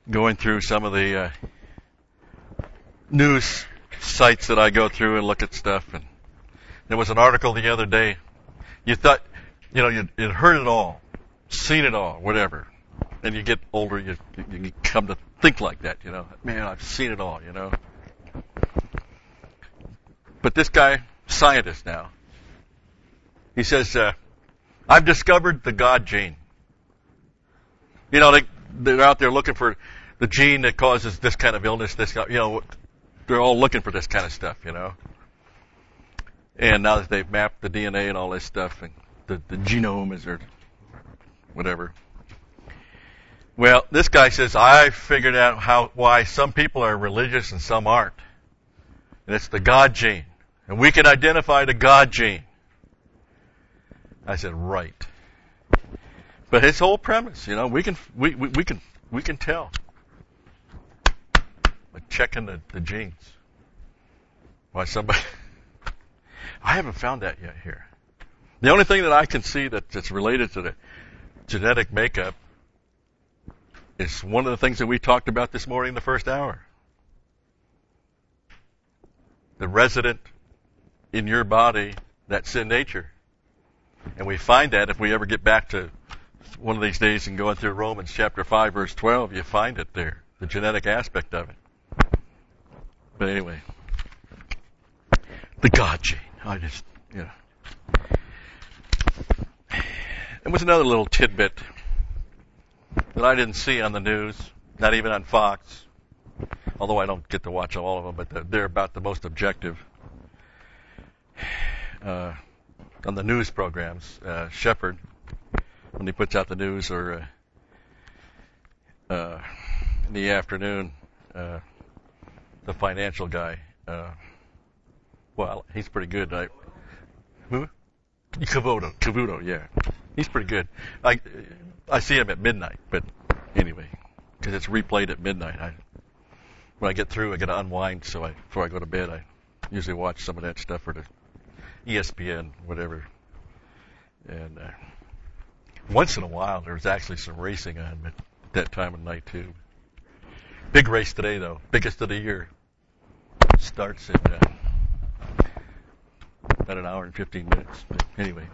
going through some of the news sites that I go through and look at stuff, and there was an article the other day. You thought, you'd heard it all, seen it all, whatever. And you get older, you come to think like that, Man, I've seen it all, But this guy, scientist now, he says, I've discovered the God gene. They're out there looking for the gene that causes this kind of illness, they're all looking for this kind of stuff, And now that they've mapped the DNA and all this stuff, and the genome is or whatever. Well, this guy says, I figured out why some people are religious and some aren't. And it's the God gene. And we can identify the God gene. I said, right. But his whole premise, we can tell by checking the genes. Why somebody I haven't found that yet here. The only thing that I can see that's related to the genetic makeup is one of the things that we talked about this morning in the first hour. The resident in your body, that sin nature. And we find that if we ever get back to one of these days and going through Romans chapter 5, verse 12, you find it there, the genetic aspect of it. But anyway, the God gene. It was another little tidbit that I didn't see on the news, not even on Fox, although I don't get to watch all of them, but they're about the most objective. On the news programs, Shepard, when he puts out the news, or in the afternoon, the financial guy, well, he's pretty good. Who? Cavuto, yeah. He's pretty good. I see him at midnight, but anyway, because it's replayed at midnight. When I get through, I got to unwind, so before I go to bed, I usually watch some of that stuff for the ESPN, whatever. And once in a while, there's actually some racing on at that time of night, too. Big race today, though. Biggest of the year. Starts in about an hour and 15 minutes. But anyway.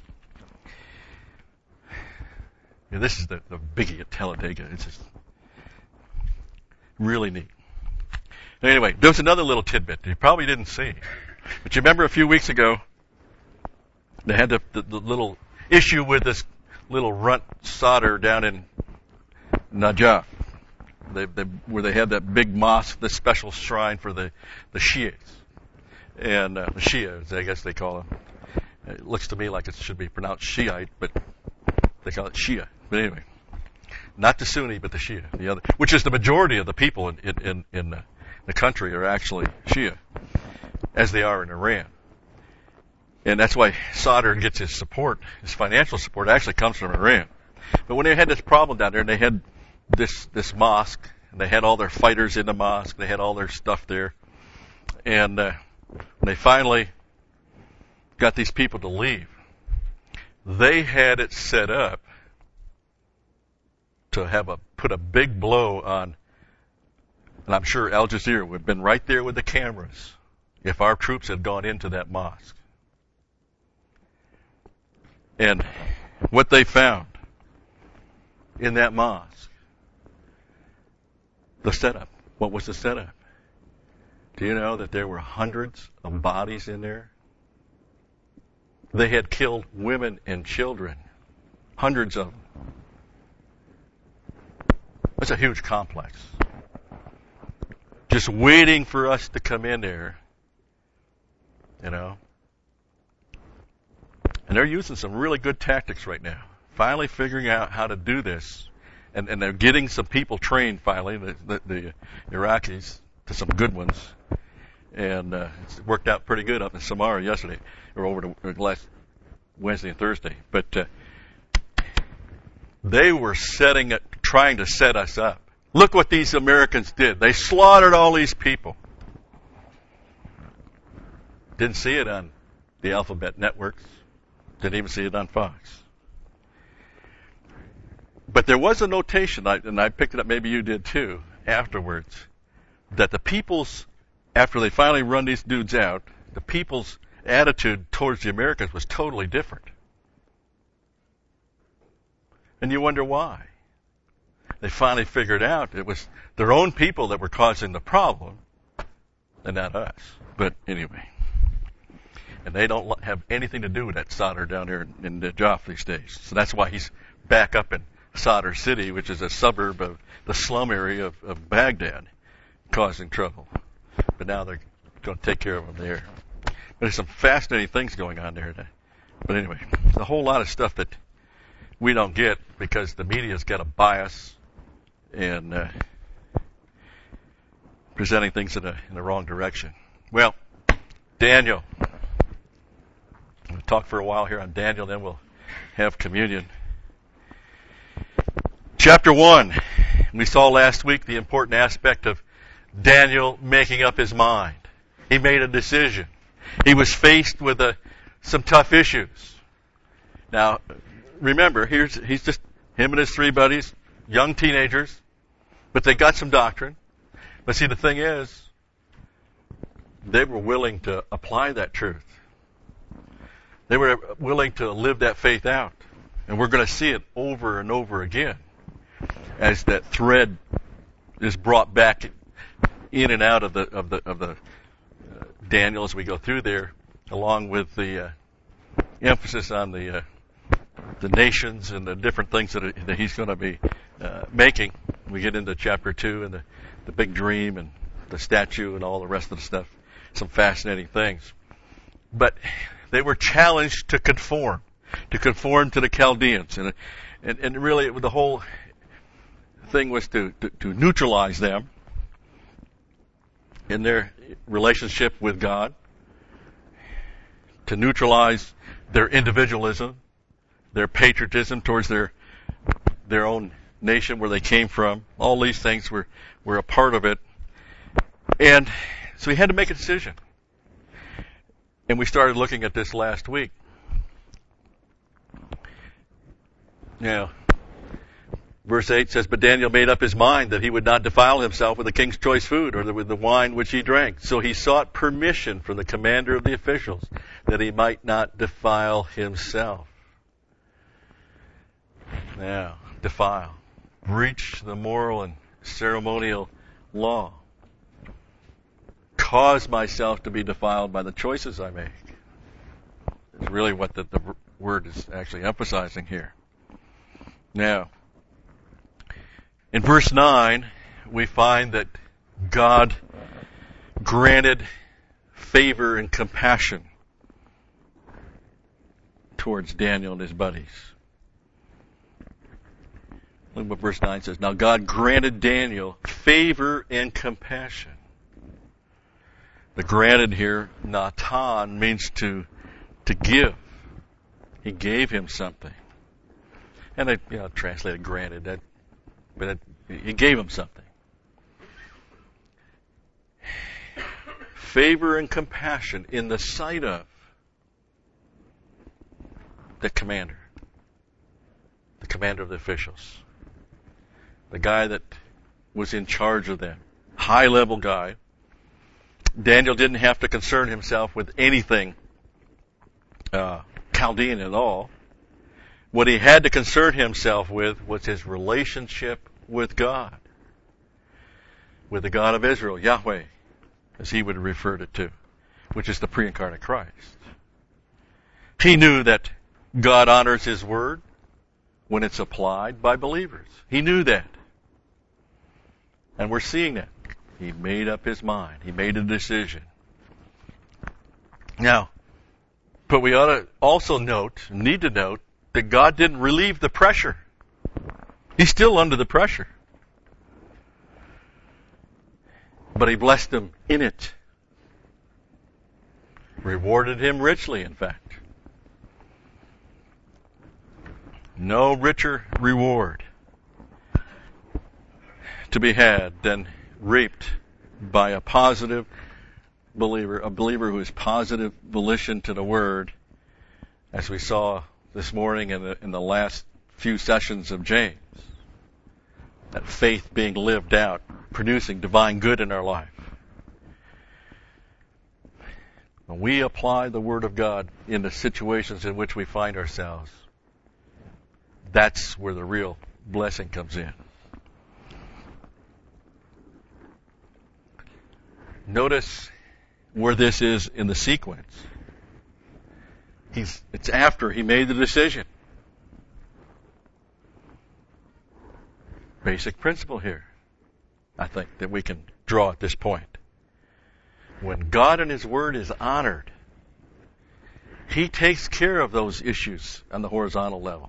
Yeah, this is the biggie at Talladega. It's just really neat. Anyway, there's another little tidbit you probably didn't see. But you remember a few weeks ago, they had the little issue with this little runt solder down in Najaf, where they had that big mosque, this special shrine for the Shias. And the Shias, I guess they call them. It looks to me like it should be pronounced Shiite, but they call it Shia. But anyway, not the Sunni, but the Shia, the other, which is the majority of the people in the country are actually Shia, as they are in Iran. And that's why Sadr gets his support, his financial support actually comes from Iran. But when they had this problem down there, and they had this mosque, and they had all their fighters in the mosque, they had all their stuff there, and when they finally got these people to leave, they had it set up to put a big blow on, and I'm sure Al Jazeera would have been right there with the cameras if our troops had gone into that mosque. And what they found in that mosque, the setup. What was the setup? Do you know that there were hundreds of bodies in there? They had killed women and children. Hundreds of them. That's a huge complex. Just waiting for us to come in there. And they're using some really good tactics right now. Finally figuring out how to do this. And they're getting some people trained finally, the Iraqis, to some good ones. And it's worked out pretty good up in Samarra yesterday, or over the last Wednesday and Thursday. But they were trying to set us up. Look what these Americans did. They slaughtered all these people. Didn't see it on the alphabet networks. Didn't even see it on Fox. But there was a notation, and I picked it up, maybe you did too, afterwards, that the people's, after they finally run these dudes out, the people's attitude towards the Americans was totally different. And you wonder why. They finally figured out it was their own people that were causing the problem, and not us. But anyway. And they don't have anything to do with that Sadr down here in Najaf these days. So that's why he's back up in Sadr City, which is a suburb of the slum area of Baghdad, causing trouble. But now they're going to take care of him there. But there's some fascinating things going on there. But anyway, there's a whole lot of stuff that we don't get because the media's got a bias and presenting things in the wrong direction. Well, Daniel. We'll talk for a while here on Daniel, then we'll have communion. Chapter 1. We saw last week the important aspect of Daniel making up his mind. He made a decision. He was faced with some tough issues. Now, remember, he's just him and his three buddies, young teenagers, but they got some doctrine. But see, the thing is, they were willing to apply that truth. They were willing to live that faith out. And we're going to see it over and over again as that thread is brought back in and out of the Daniel as we go through there, along with the emphasis on the nations and the different things that he's going to be making. We get into chapter 2 and the big dream and the statue and all the rest of the stuff. Some fascinating things. But they were challenged to conform to the Chaldeans. And really the whole thing was to neutralize them in their relationship with God, to neutralize their individualism, their patriotism towards their own nation where they came from. All these things were a part of it. And so he had to make a decision. And we started looking at this last week. Now, verse 8 says, "But Daniel made up his mind that he would not defile himself with the king's choice food or with the wine which he drank. So he sought permission from the commander of the officials that he might not defile himself." Now, defile. Breach the moral and ceremonial law. Cause myself to be defiled by the choices I make. It's really what the word is actually emphasizing here. Now, in verse 9, we find that God granted favor and compassion towards Daniel and his buddies. Look what verse 9 says. Now God granted Daniel favor and compassion. The granted here, natan, means to give. He gave him something. And I translated granted, but he gave him something. Favor and compassion in the sight of the commander of the officials, the guy that was in charge of them, high-level guy. Daniel didn't have to concern himself with anything Chaldean at all. What he had to concern himself with was his relationship with God, with the God of Israel, Yahweh, as he would refer it to, which is the pre-incarnate Christ. He knew that God honors his word when it's applied by believers. He knew that. And we're seeing that. He made up his mind. He made a decision. Now, but we ought to also need to note, that God didn't relieve the pressure. He's still under the pressure. But he blessed him in it. Rewarded him richly, in fact. No richer reward to be had than reaped by a positive believer, a believer who has positive volition to the word, as we saw this morning in the last few sessions of James. That faith being lived out, producing divine good in our life. When we apply the Word of God in the situations in which we find ourselves, that's where the real blessing comes in. Notice where this is in the sequence. It's after he made the decision. Basic principle here, I think, that we can draw at this point. When God and His Word is honored, He takes care of those issues on the horizontal level.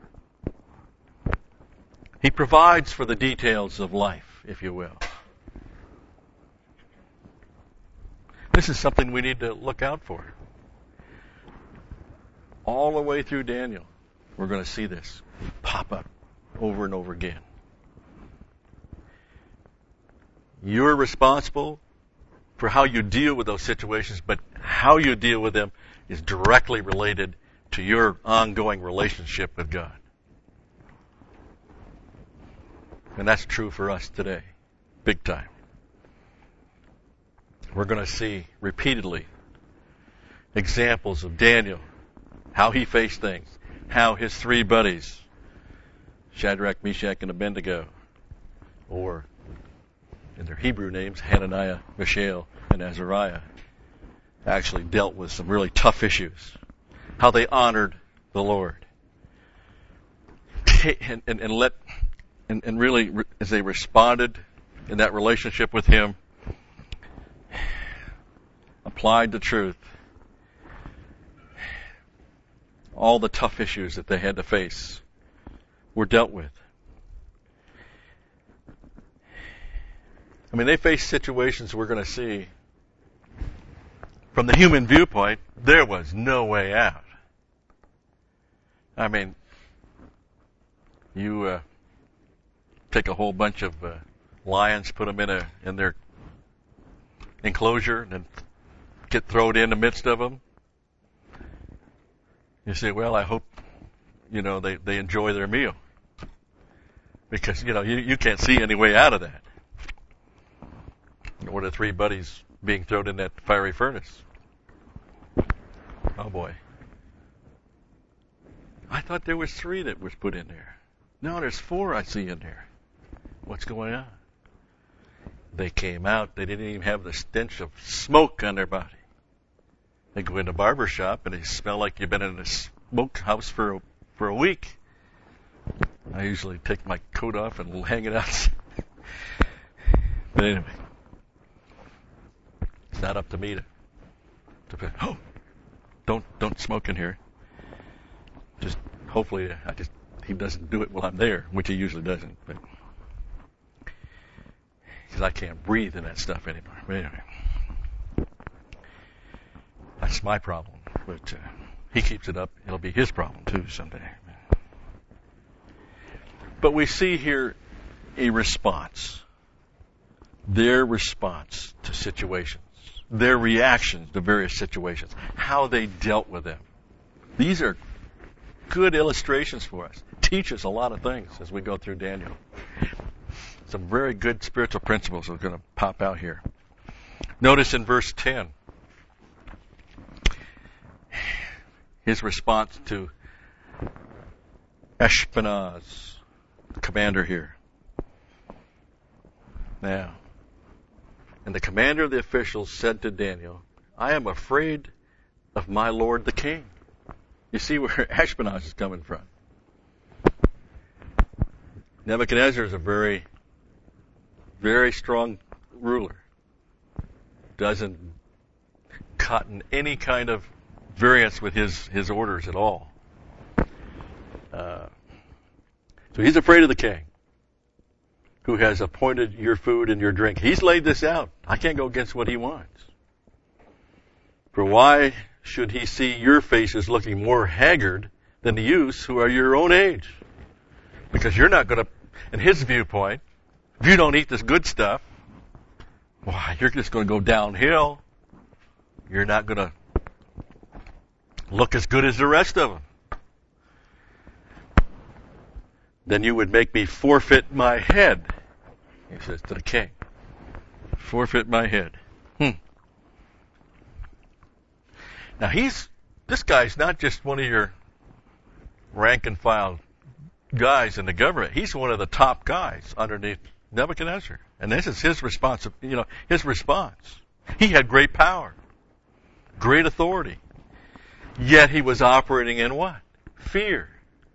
He provides for the details of life, if you will. This is something we need to look out for. All the way through Daniel, we're going to see this pop up over and over again. You're responsible for how you deal with those situations, but how you deal with them is directly related to your ongoing relationship with God. And that's true for us today, big time. We're going to see repeatedly examples of Daniel, how he faced things, how his three buddies, Shadrach, Meshach, and Abednego, or in their Hebrew names, Hananiah, Mishael, and Azariah, actually dealt with some really tough issues. How they honored the Lord. And really, as they responded in that relationship with Him, applied the truth, all the tough issues that they had to face were dealt with. I mean, they faced situations we're going to see. From the human viewpoint, there was no way out. I mean, you take a whole bunch of lions, put them in their enclosure, and then get thrown in the midst of them. You say, well, I hope, they enjoy their meal. Because, you can't see any way out of that. Or the three buddies being thrown in that fiery furnace. Oh boy. I thought there was 3 that was put in there. No, there's 4 I see in there. What's going on? They came out, they didn't even have the stench of smoke on their body. They go in a barber shop and they smell like you've been in a smokehouse for a week. I usually take my coat off and hang it out. But anyway, it's not up to me to don't smoke in here. Just hopefully he doesn't do it while I'm there, which he usually doesn't. But because I can't breathe in that stuff anymore. But anyway, that's my problem. But he keeps it up, it'll be his problem too someday. But we see here a response. Their response to situations. Their reactions to various situations. How they dealt with them. These are good illustrations for us. Teach us a lot of things as we go through Daniel. Some very good spiritual principles are going to pop out here. Notice in verse 10, his response to Ashpenaz, the commander here. Now, and the commander of the officials said to Daniel, I am afraid of my lord the king. You see where Ashpenaz is coming from. Nebuchadnezzar is a very, very strong ruler. Doesn't cotton any kind of variance with his orders at all. So he's afraid of the king, who has appointed your food and your drink. He's laid this out. I can't go against what he wants. For why should he see your faces looking more haggard than the youths who are your own age? Because you're not going to, in his viewpoint, if you don't eat this good stuff, why, you're just going to go downhill. You're not going to look as good as the rest of them. then you would make me forfeit my head. He says to the king, forfeit my head. Now this guy's not just one of your rank and file guys in the government. He's one of the top guys underneath Nebuchadnezzar. And this is his response, his response. He had great power, great authority. Yet he was operating in what? Fear.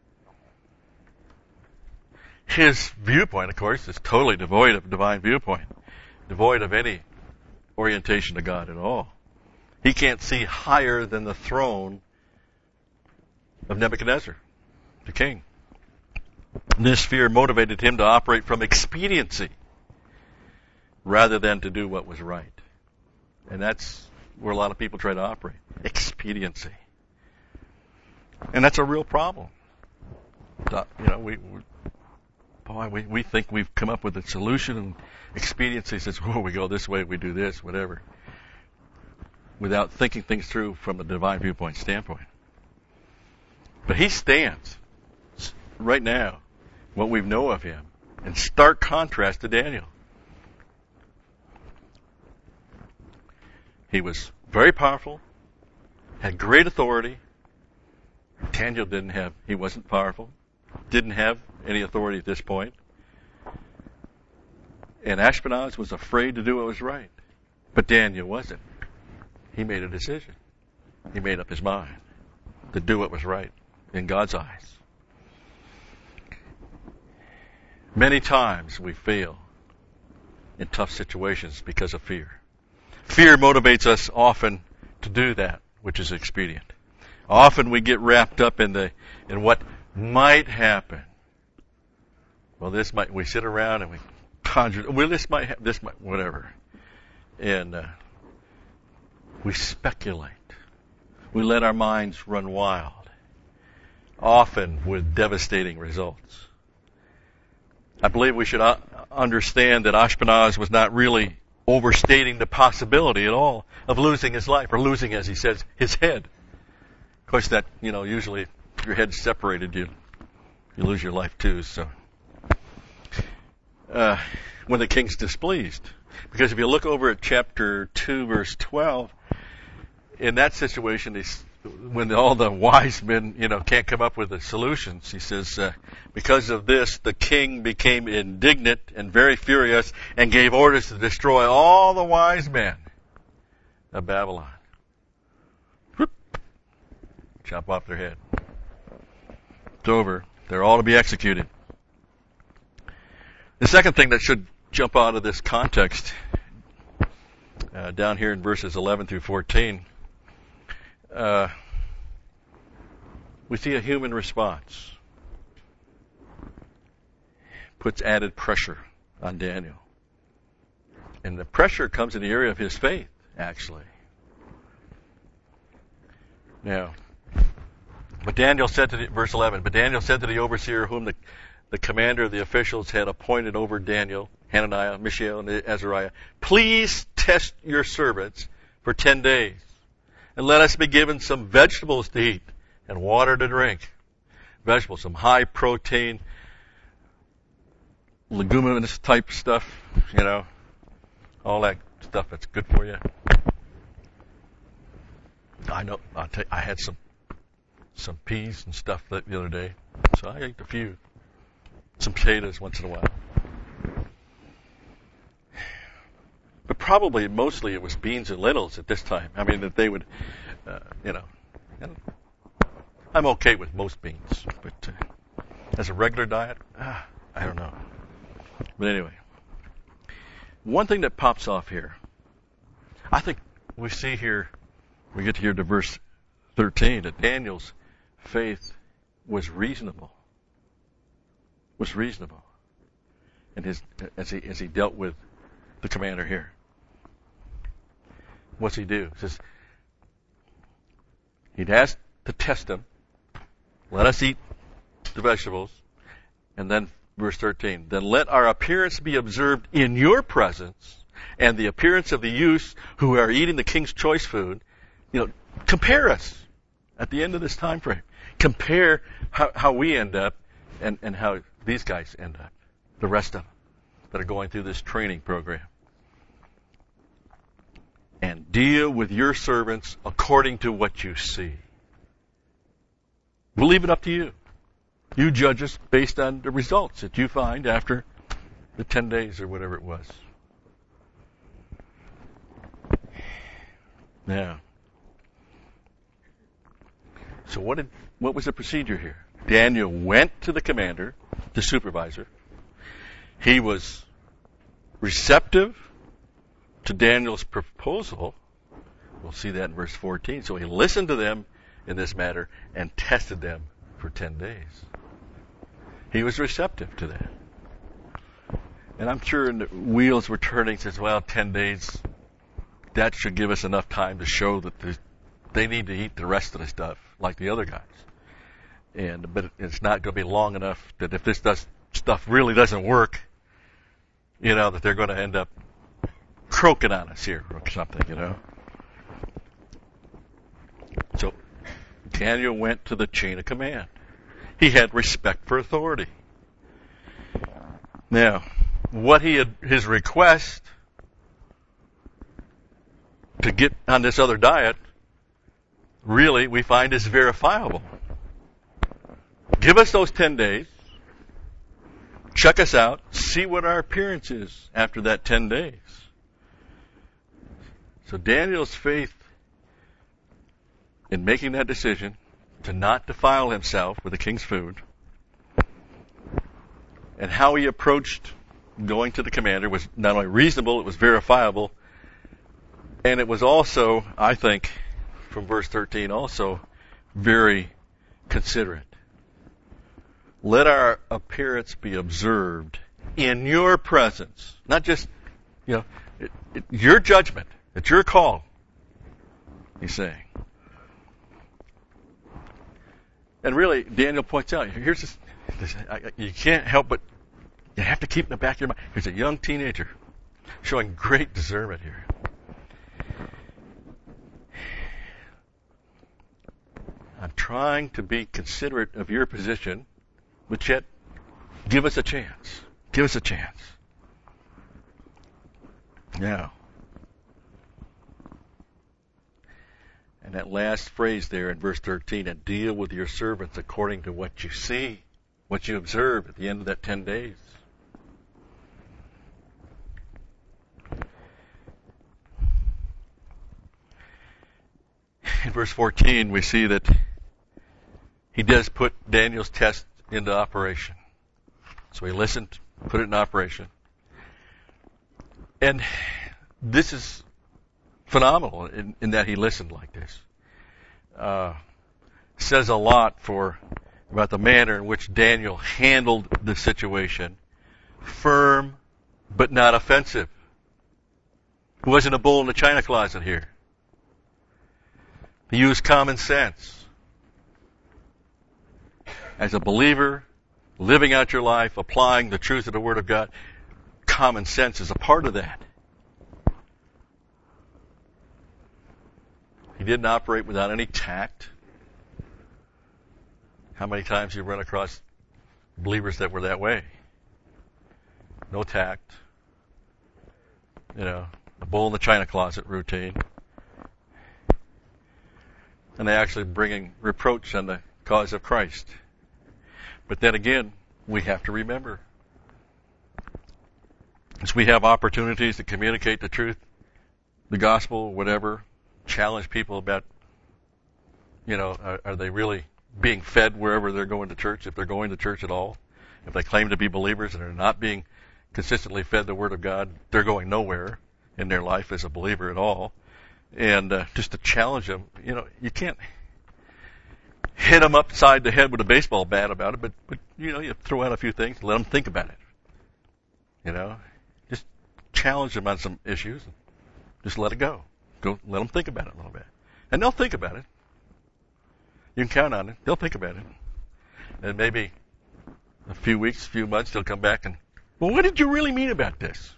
His viewpoint, of course, is totally devoid of divine viewpoint, devoid of any orientation to God at all. He can't see higher than the throne of Nebuchadnezzar, the king. And this fear motivated him to operate from expediency rather than to do what was right. And that's where a lot of people try to operate. Expediency. And that's a real problem. We think we've come up with a solution, and expediency says, we go this way, we do this, whatever, without thinking things through from a divine viewpoint standpoint. But he stands right now, what we know of him, in stark contrast to Daniel. He was very powerful, had great authority. Daniel he wasn't powerful, didn't have any authority at this point. And Ashpenaz was afraid to do what was right. But Daniel wasn't. He made a decision. He made up his mind to do what was right in God's eyes. Many times we fail in tough situations because of fear. Fear motivates us often to do that which is expedient. Often we get wrapped up in what might happen. Well, we sit around and we conjure, whatever. And we speculate. We let our minds run wild, often with devastating results. I believe we should understand that Ashpenaz was not really overstating the possibility at all of losing his life, or losing, as he says, his head. Of course, that, usually if your head's separated, you lose your life too. So, when the king's displeased, because if you look over at chapter 2, verse 12, in that situation, when all the wise men, can't come up with the solutions, he says, because of this, the king became indignant and very furious and gave orders to destroy all the wise men of Babylon. Whoop. Chop off their head. It's over. They're all to be executed. The second thing that should jump out of this context, down here in verses 11 through 14, we see a human response. Puts added pressure on Daniel. And the pressure comes in the area of his faith, actually. Now, verse 11, but Daniel said to the overseer whom the commander of the officials had appointed over Daniel, Hananiah, Mishael, and Azariah, please test your servants for 10 days, and let us be given some vegetables to eat and water to drink. Vegetables, some high protein, leguminous type stuff, all that stuff that's good for you. I know, I had some peas and stuff the other day, so I ate a few. Some potatoes once in a while. But probably, mostly it was beans and lentils at this time. I mean, that they would, and I'm okay with most beans, but as a regular diet, I don't know. But anyway, one thing that pops off here, I think we see here, we get here to verse 13, that Daniel's faith was reasonable. And as he dealt with the commander here. What's he do? He says, he'd asked to test him, let us eat the vegetables, and then verse 13, then let our appearance be observed in your presence, and the appearance of the youths who are eating the king's choice food. Compare us at the end of this time frame. Compare how we end up and how these guys end up, the rest of them that are going through this training program. And deal with your servants according to what you see. We'll leave it up to you. You judge us based on the results that you find after the 10 days or whatever it was. Now, so what was the procedure here? Daniel went to the commander, the supervisor. He was receptive to Daniel's proposal. We'll see that in verse 14. So he listened to them in this matter and tested them for 10 days. He was receptive to that. And I'm sure the wheels were turning, says, well, 10 days, that should give us enough time to show that they need to eat the rest of the stuff like the other guys. But it's not going to be long enough that if this stuff really doesn't work, that they're going to end up croaking on us here or something, So Daniel went to the chain of command. He had respect for authority. Now, his request to get on this other diet, really, we find is verifiable. Give us those 10 days. Check us out. See what our appearance is after that 10 days. So Daniel's faith in making that decision to not defile himself with the king's food, and how he approached going to the commander was not only reasonable, it was verifiable, and it was also, I think, from verse 13, also very considerate. Let our appearance be observed in your presence. Not just, your judgment. It's your call, he's saying. And really, Daniel points out, here's this you can't help but, you have to keep in the back of your mind. Here's a young teenager showing great discernment here. I'm trying to be considerate of your position, but yet give us a chance. Give us a chance. Now, and that last phrase there in verse 13, and deal with your servants according to what you see, what you observe at the end of that 10 days. In verse 14, we see that he does put Daniel's test into operation. So he listened, put it in operation. And this is phenomenal in that he listened like this. Says a lot about the manner in which Daniel handled the situation. Firm, but not offensive. He wasn't a bull in the china closet here. He used common sense. As a believer, living out your life, applying the truth of the Word of God, common sense is a part of that. He didn't operate without any tact. How many times you run across believers that were that way? No tact. A bull in the china closet routine. And they actually bringing reproach on the cause of Christ. But then again, we have to remember, as we have opportunities to communicate the truth, the gospel, whatever, challenge people about, are they really being fed wherever they're going to church, if they're going to church at all? If they claim to be believers and are not being consistently fed the Word of God, they're going nowhere in their life as a believer at all. And just to challenge them, you can't hit them upside the head with a baseball bat about it, but you throw out a few things, let them think about it. Just challenge them on some issues, just let it go. Let them think about it a little bit. And they'll think about it. You can count on it. They'll think about it. And maybe a few weeks, few months, they'll come back and, well, what did you really mean about this?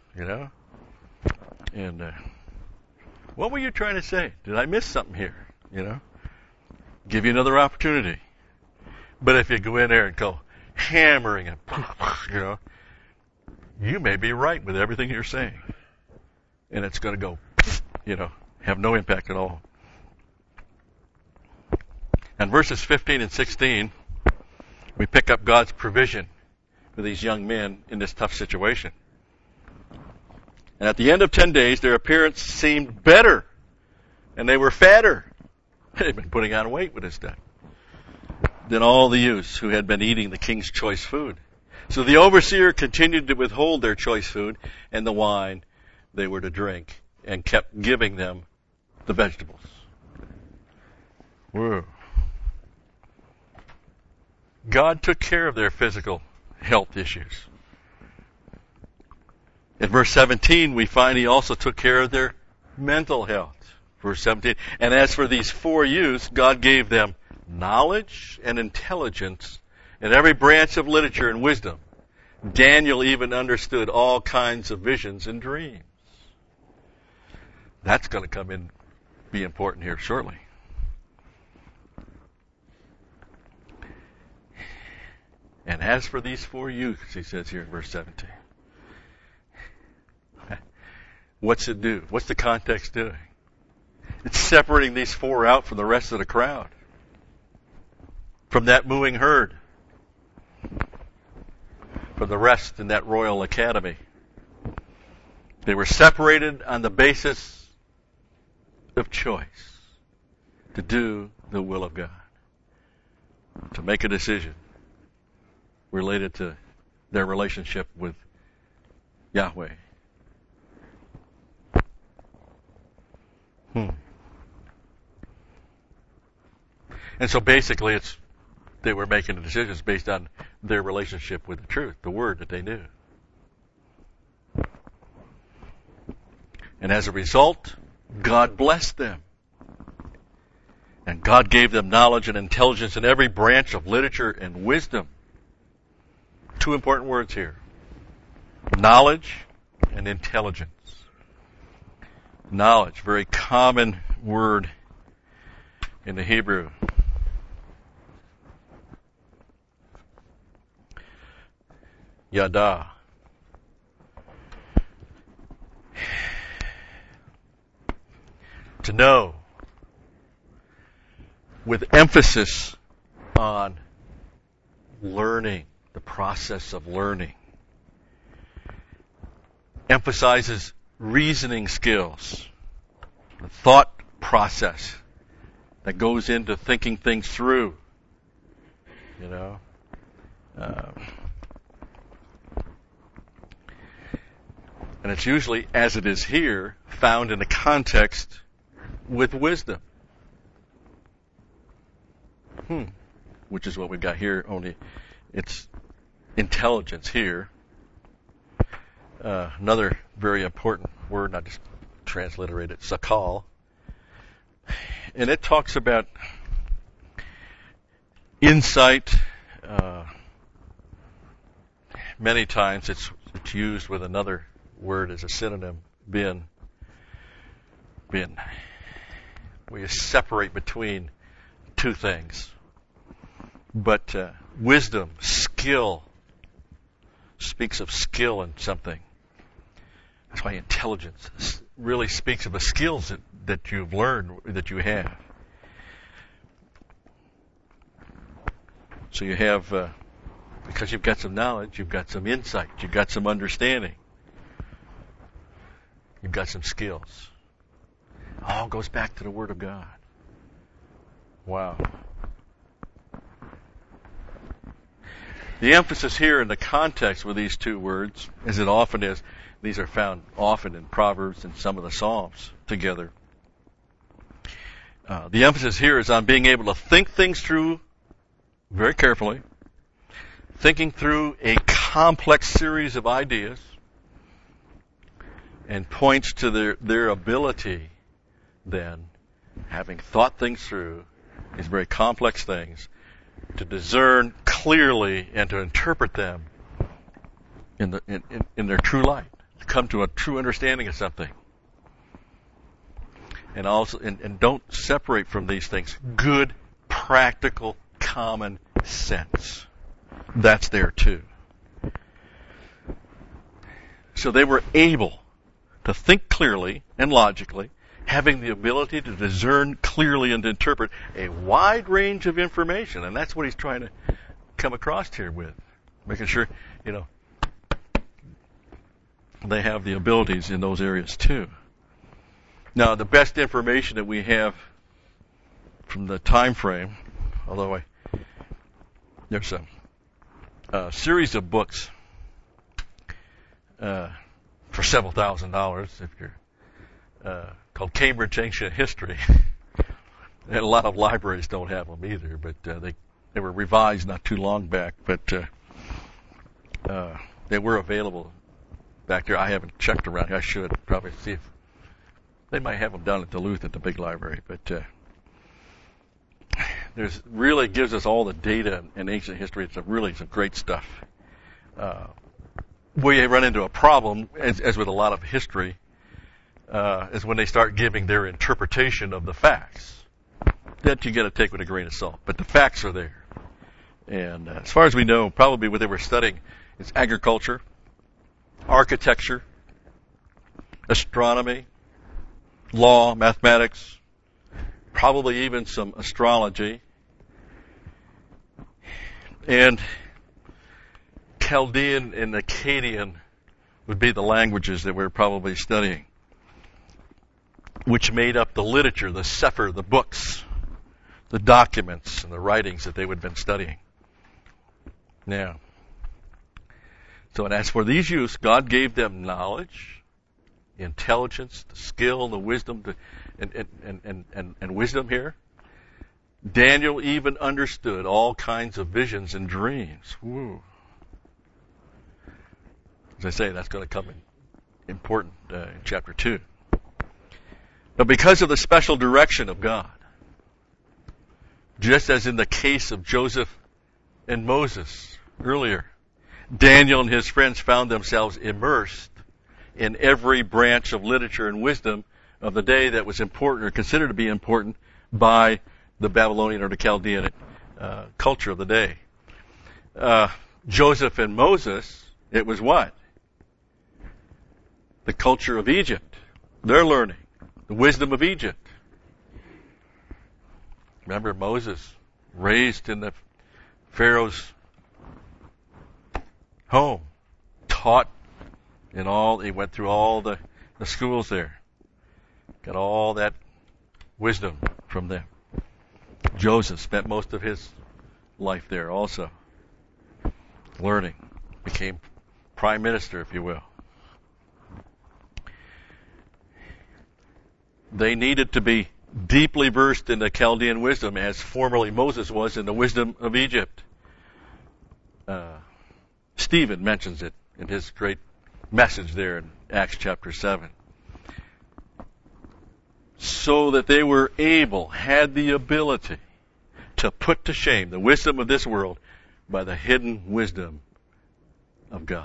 And what were you trying to say? Did I miss something here? Give you another opportunity. But if you go in there and go, hammering it, you may be right with everything you're saying. And it's going to go, have no impact at all. And verses 15 and 16, we pick up God's provision for these young men in this tough situation. And at the end of 10 days, their appearance seemed better, and they were fatter. They'd been putting on weight with this stuff than all the youths who had been eating the king's choice food. So the overseer continued to withhold their choice food and the wine they were to drink, and kept giving them the vegetables. Whoa. God took care of their physical health issues. In verse 17, we find He also took care of their mental health. Verse 17, and as for these 4 youths, God gave them knowledge and intelligence in every branch of literature and wisdom. Daniel even understood all kinds of visions and dreams. That's going to be important here shortly. And as for these 4 youths, he says here in verse 17, what's it do? What's the context doing? It's separating these 4 out from the rest of the crowd, from that mooing herd, from the rest in that royal academy. They were separated on the basis of choice to do the will of God, to make a decision related to their relationship with Yahweh. And so basically they were making the decisions based on their relationship with the truth, the word that they knew. And as a result, God blessed them. And God gave them knowledge and intelligence in every branch of literature and wisdom. 2 important words here. Knowledge and intelligence. Knowledge, very common word in the Hebrew. Yada. To know, with emphasis on learning, the process of learning. Emphasizes reasoning skills, the thought process that goes into thinking things through. And it's usually, as it is here, found in the context with wisdom. Which is what we've got here, only it's intelligence here. Another very important word, I just transliterated, sakal. And it talks about insight. Many times it's used with another word as a synonym, bin. Where you separate between 2 things. But wisdom, skill, speaks of skill in something. That's why intelligence really speaks of the skills that you've learned, that you have. So you have, because you've got some knowledge, you've got some insight, you've got some understanding, you've got some skills. It all goes back to the Word of God. Wow. The emphasis here in the context with these 2 words, as it often is, these are found often in Proverbs and some of the Psalms together. The emphasis here is on being able to think things through very carefully, thinking through a complex series of ideas, and points to their ability then, having thought things through these very complex things, to discern clearly and to interpret them in their true light, to come to a true understanding of something. And also, and don't separate from these things good, practical, common sense. that's there too. So they were able to think clearly and logically, having the ability to discern clearly and to interpret a wide range of information. And that's what he's trying to come across here with. Making sure, they have the abilities in those areas too. Now, the best information that we have from the time frame, although there's a series of books for several $1,000s if you're called Cambridge Ancient History. And a lot of libraries don't have them either, but they were revised not too long back, but they were available back there. I haven't checked around. I should probably see if they might have them down at Duluth at the big library, but there's really gives us all the data in ancient history. It's really some great stuff. Where you run into a problem, as with a lot of history, is when they start giving their interpretation of the facts. That you got to take with a grain of salt. But the facts are there. And as far as we know, probably what they were studying is agriculture, architecture, astronomy, law, mathematics, probably even some astrology, and Chaldean and Akkadian would be the languages that we're probably studying, which made up the literature, the sefer, the books, the documents, and the writings that they would have been studying. Now, so and as for these youths, God gave them knowledge, intelligence, the skill, the wisdom, and wisdom here. Daniel even understood all kinds of visions and dreams. Woo. As I say, that's going to come important in chapter 2. But because of the special direction of God, just as in the case of Joseph and Moses earlier, Daniel and his friends found themselves immersed in every branch of literature and wisdom of the day that was important or considered to be important by the Babylonian or the Chaldean culture of the day. Joseph and Moses, it was what? The culture of Egypt. They're learning the wisdom of Egypt. Remember Moses, raised in the Pharaoh's home, taught in all, he went through all the schools there. Got all that wisdom from them. Joseph spent most of his life there also, learning. Became prime minister, if you will. They needed to be deeply versed in the Chaldean wisdom, as formerly Moses was in the wisdom of Egypt. Stephen mentions it in his great message there in Acts chapter 7. So that they were able, had the ability to put to shame the wisdom of this world by the hidden wisdom of God.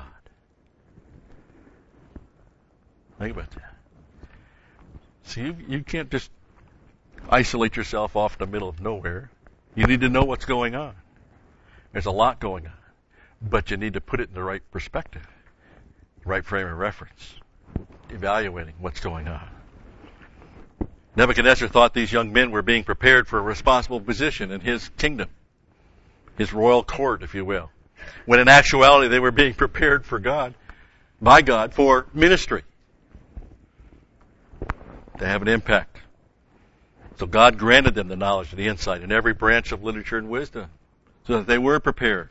Think about that. See, you can't just isolate yourself off in the middle of nowhere. You need to know what's going on. There's a lot going on. But you need to put it in the right perspective, right frame of reference, evaluating what's going on. Nebuchadnezzar thought these young men were being prepared for a responsible position in his kingdom, his royal court, if you will, when in actuality they were being prepared for God, by God, for ministry, to have an impact. So God granted them the knowledge and the insight in every branch of literature and wisdom, so that they were prepared.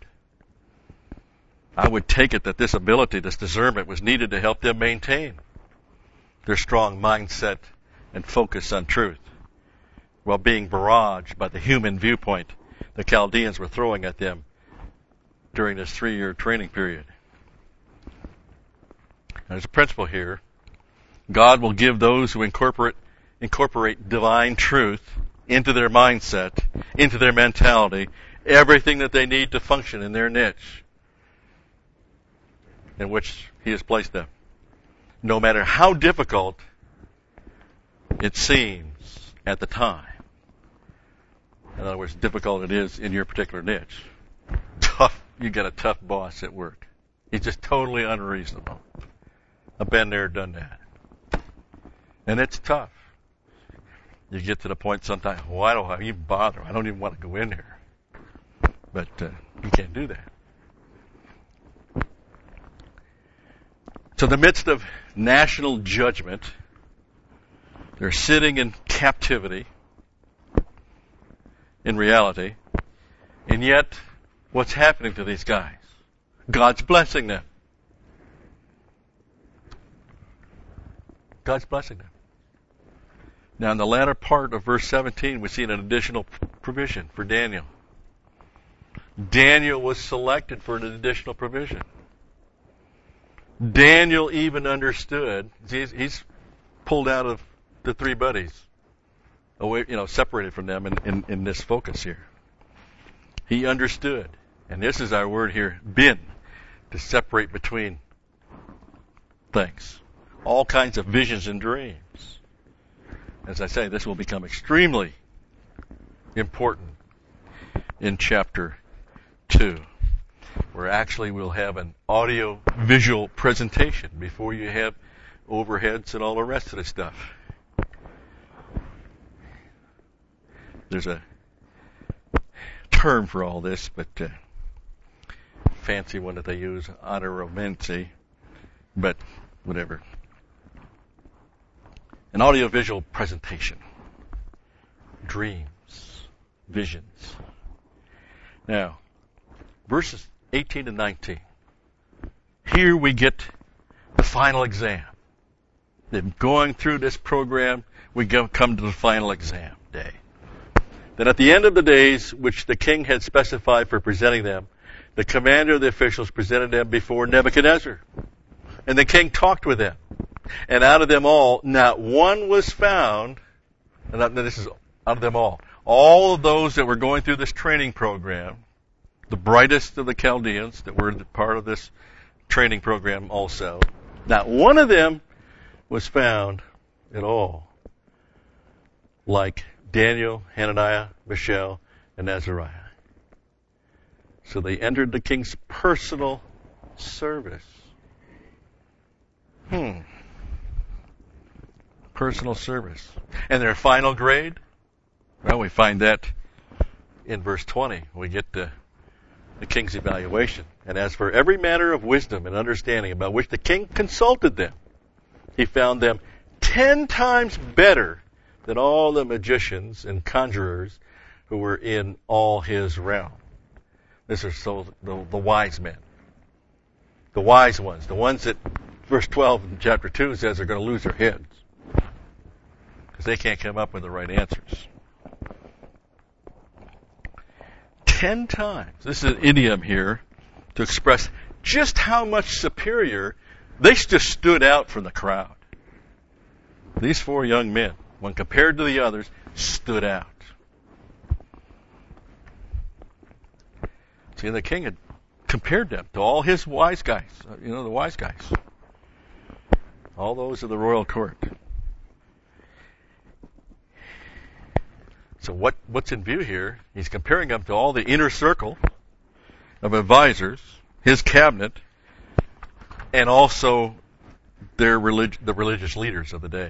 I would take it that this ability, this discernment, was needed to help them maintain their strong mindset and focus on truth, while being barraged by the human viewpoint the Chaldeans were throwing at them during this 3-year training period. There's a principle here. God will give those who incorporate divine truth into their mindset, into their mentality, everything that they need to function in their niche in which He has placed them. No matter how difficult it seems at the time. In other words, difficult it is in your particular niche. Tough you got a tough boss at work. He's just totally unreasonable. I've been there, done that. And it's tough. You get to the point sometimes, why do I even bother? I don't even want to go in here. But you can't do that. So in the midst of national judgment, they're sitting in captivity, in reality, and yet what's happening to these guys? God's blessing them. God's blessing them. Now in the latter part of verse 17, we see an additional provision for Daniel. Daniel was selected for an additional provision. Daniel even understood, he's pulled out of the three buddies, away, separated from them in this focus here. He understood, and this is our word here, bin, to separate between things. All kinds of visions and dreams. As I say, this will become extremely important in chapter 2, where actually we'll have an audio-visual presentation before you have overheads and all the rest of the stuff. There's a term for all this, but fancy one that they use, autoromancy, but whatever. An audio-visual presentation. Dreams. Visions. Now, verses 18 and 19. Here we get the final exam. Then going through this program, we come to the final exam day. Then at the end of the days, which the king had specified for presenting them, the commander of the officials presented them before Nebuchadnezzar. And the king talked with them. And out of them all, not one was found, and this is out of them all. All of those that were going through this training program, the brightest of the Chaldeans that were part of this training program also, not one of them was found at all like Daniel, Hananiah, Mishael, and Azariah. So they entered the king's personal service. Personal service. And their final grade? Well, we find that in verse 20. We get the king's evaluation. And as for every matter of wisdom and understanding about which the king consulted them, he found them 10 times better than all the magicians and conjurers who were in all his realm. This is the wise men. The wise ones. The ones that verse 12 in chapter 2 says are going to lose their heads. Because they can't come up with the right answers. 10 times. This is an idiom here to express just how much superior they just stood out from the crowd. These 4 young men, when compared to the others, stood out. See, the king had compared them to all his wise guys. The wise guys. All those of the royal court. So what's in view here? He's comparing them to all the inner circle of advisors, his cabinet, and also the religious leaders of the day.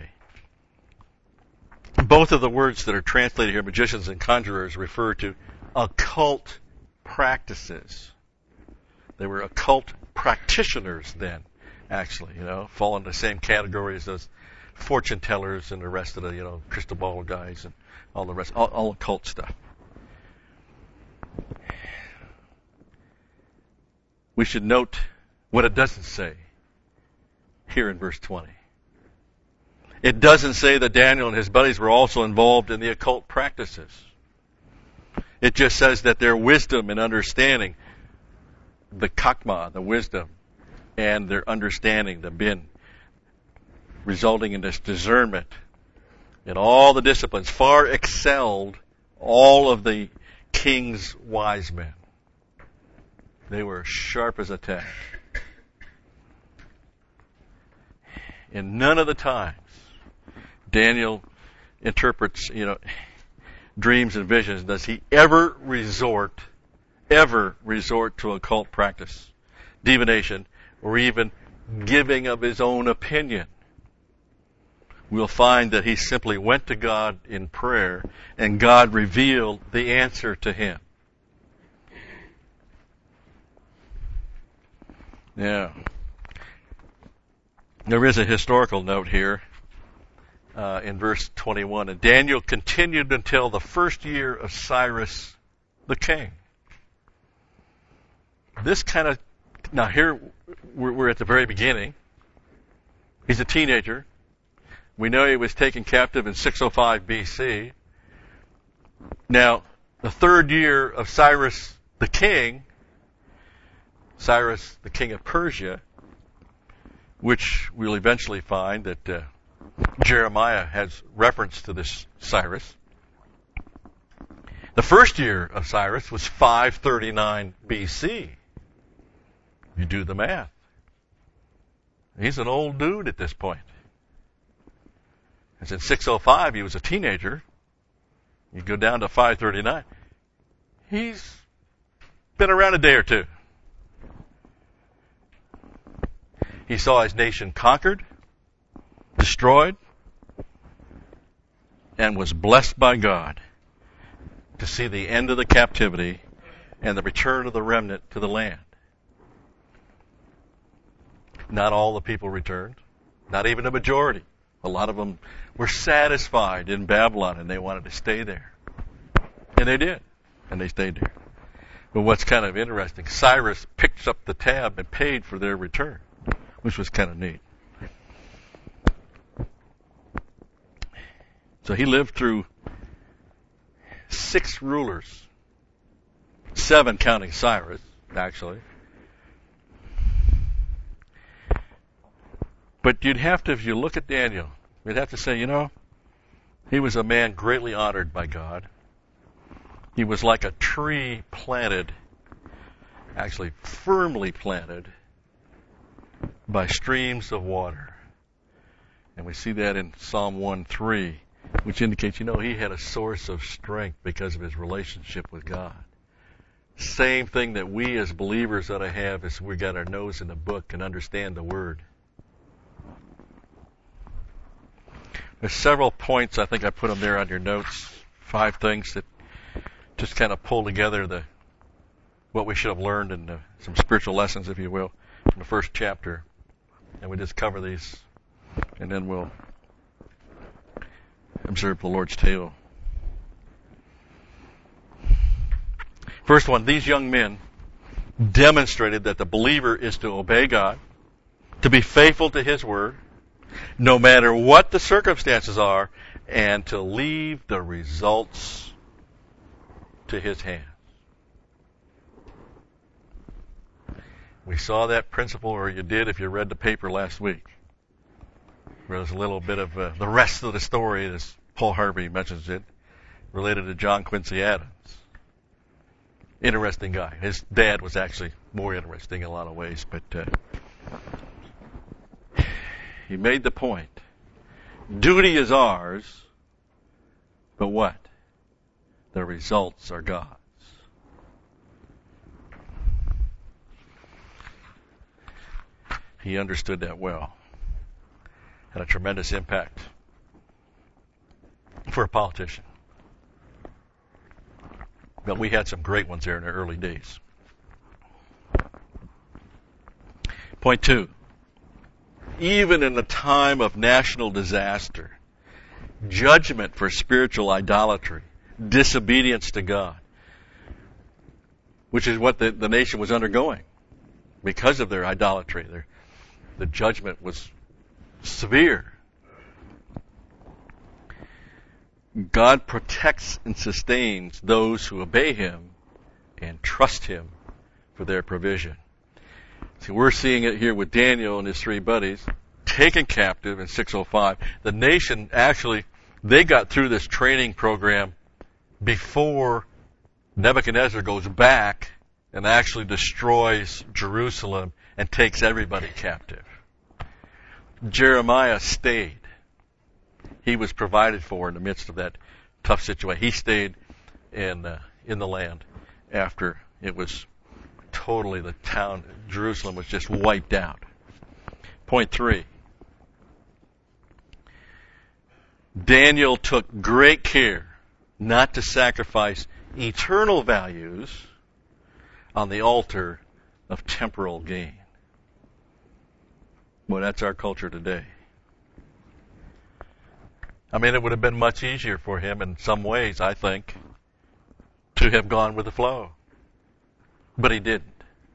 Both of the words that are translated here, magicians and conjurers, refer to occult practices. They were occult practitioners then, actually, fall in the same category as those fortune tellers and the rest of the, crystal ball guys and all the rest, all occult stuff. We should note what it doesn't say here in verse 20. It doesn't say that Daniel and his buddies were also involved in the occult practices. It just says that their wisdom and understanding, the chakma, the wisdom, and their understanding, the bin, resulting in this discernment in all the disciplines, far excelled all of the king's wise men. They were sharp as a tack. In none of the times Daniel interprets, dreams and visions, does he ever resort ever resort to occult practice, divination, or even giving of his own opinion. We'll find that he simply went to God in prayer, and God revealed the answer to him. Yeah. There is a historical note here in verse 21. And Daniel continued until the first year of Cyrus the king. This kind of, now here we're at the very beginning. He's a teenager. We know he was taken captive in 605 BC. Now, the third year of Cyrus the king of Persia, which we'll eventually find that Jeremiah has reference to this Cyrus. The first year of Cyrus was 539 BC. You do the math. He's an old dude at this point. And since 605, he was a teenager. You go down to 539. He's been around a day or two. He saw his nation conquered, destroyed, and was blessed by God to see the end of the captivity and the return of the remnant to the land. Not all the people returned, not even a majority. A lot of them were satisfied in Babylon and they wanted to stay there. And they did, and they stayed there. But what's kind of interesting, Cyrus picked up the tab and paid for their return, which was kind of neat. So he lived through 6 rulers, 7 counting Cyrus, actually. But you'd have to, if you look at Daniel, you'd have to say, he was a man greatly honored by God. He was like a tree planted, actually firmly planted, by streams of water. And we see that in Psalm 1:3, which indicates, he had a source of strength because of his relationship with God. Same thing that we as believers ought to have is we got our nose in the book and understand the Word. There's several points, I think I put them there on your notes, 5 things that just kind of pull together what we should have learned in some spiritual lessons, if you will, from the first chapter. And we just cover these, and then we'll observe the Lord's table. First one, these young men demonstrated that the believer is to obey God, to be faithful to His Word, no matter what the circumstances are, and to leave the results to His hands. We saw that principle, or you did if you read the paper last week. There was a little bit of the rest of the story, as Paul Harvey mentions it, related to John Quincy Adams. Interesting guy. His dad was actually more interesting in a lot of ways, but he made the point. Duty is ours, but what? The results are God's. He understood that well. Had a tremendous impact for a politician. But we had some great ones there in the early days. Point 2. Even in a time of national disaster, judgment for spiritual idolatry, disobedience to God, which is what the nation was undergoing because of their idolatry. The judgment was severe. God protects and sustains those who obey Him and trust Him for their provision. See, we're seeing it here with Daniel and his 3 buddies taken captive in 605. The nation actually, they got through this training program before Nebuchadnezzar goes back and actually destroys Jerusalem and takes everybody captive. Jeremiah stayed. He was provided for in the midst of that tough situation. He stayed in the land after it was totally, the town, Jerusalem was just wiped out. Point 3. Daniel took great care not to sacrifice eternal values on the altar of temporal gain. Well, that's our culture today. I mean, it would have been much easier for him in some ways, I think, to have gone with the flow. But he didn't.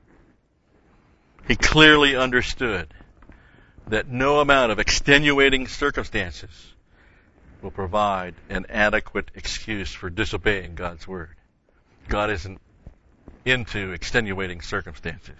He clearly understood that no amount of extenuating circumstances will provide an adequate excuse for disobeying God's word. God isn't into extenuating circumstances.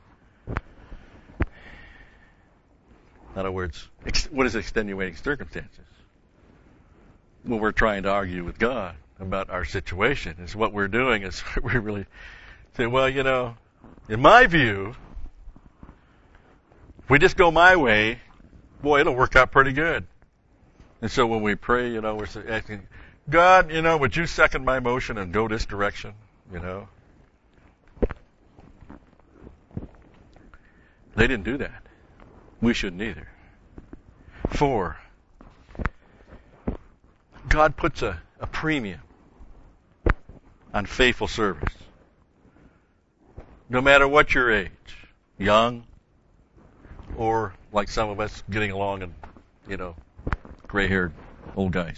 In other words, what is extenuating circumstances? When we're trying to argue with God about our situation, is what we're doing is we really say, well, in my view, if we just go my way, boy, it'll work out pretty good. And so when we pray, we're asking, God, would you second my motion and go this direction? They didn't do that. We shouldn't either. 4, God puts a premium on faithful service. No matter what your age, young, or like some of us getting along and, gray-haired old guys.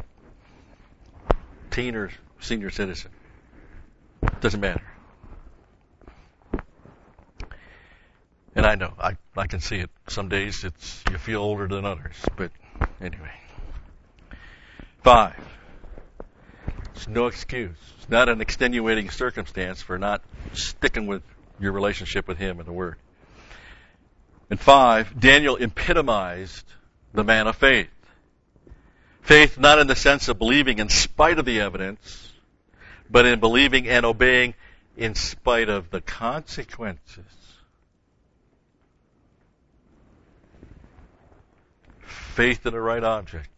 Teen or senior citizen. Doesn't matter. And I know, I can see it. Some days you feel older than others. But anyway. 5. It's no excuse. It's not an extenuating circumstance for not sticking with your relationship with Him and the Word. And 5, Daniel epitomized the man of faith. Faith not in the sense of believing in spite of the evidence, but in believing and obeying in spite of the consequences. Faith in the right object.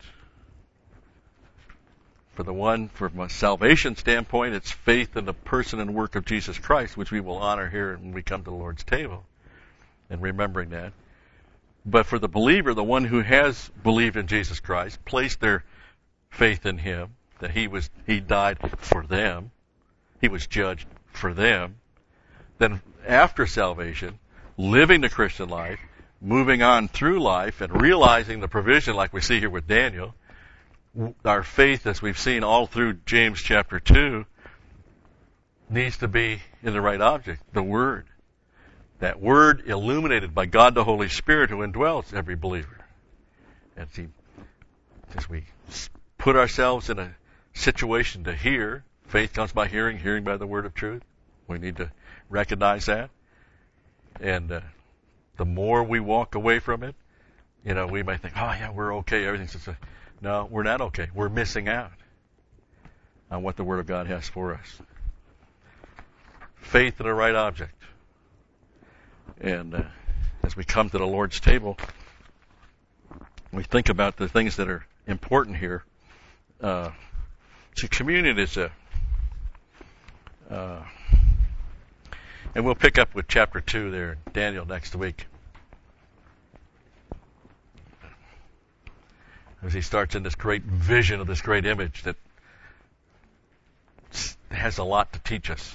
From a salvation standpoint, it's faith in the person and work of Jesus Christ, which we will honor here when we come to the Lord's table, and remembering that. But for the believer, the one who has believed in Jesus Christ, placed their faith in Him, that He died for them, He was judged for them, then after salvation, living the Christian life, moving on through life, and realizing the provision like we see here with Daniel, our faith, as we've seen all through James chapter 2, needs to be in the right object, the Word. That Word illuminated by God the Holy Spirit who indwells every believer. And as we put ourselves in a situation to hear, faith comes by hearing, hearing by the word of truth. We need to recognize that. And the more we walk away from it, we might think, oh yeah, we're okay, everything's just no, we're not okay. We're missing out on what the Word of God has for us. Faith in the right object. And as we come to the Lord's table, we think about the things that are important here. So communion is and we'll pick up with chapter 2 there, Daniel, next week. As he starts in this great vision of this great image that has a lot to teach us.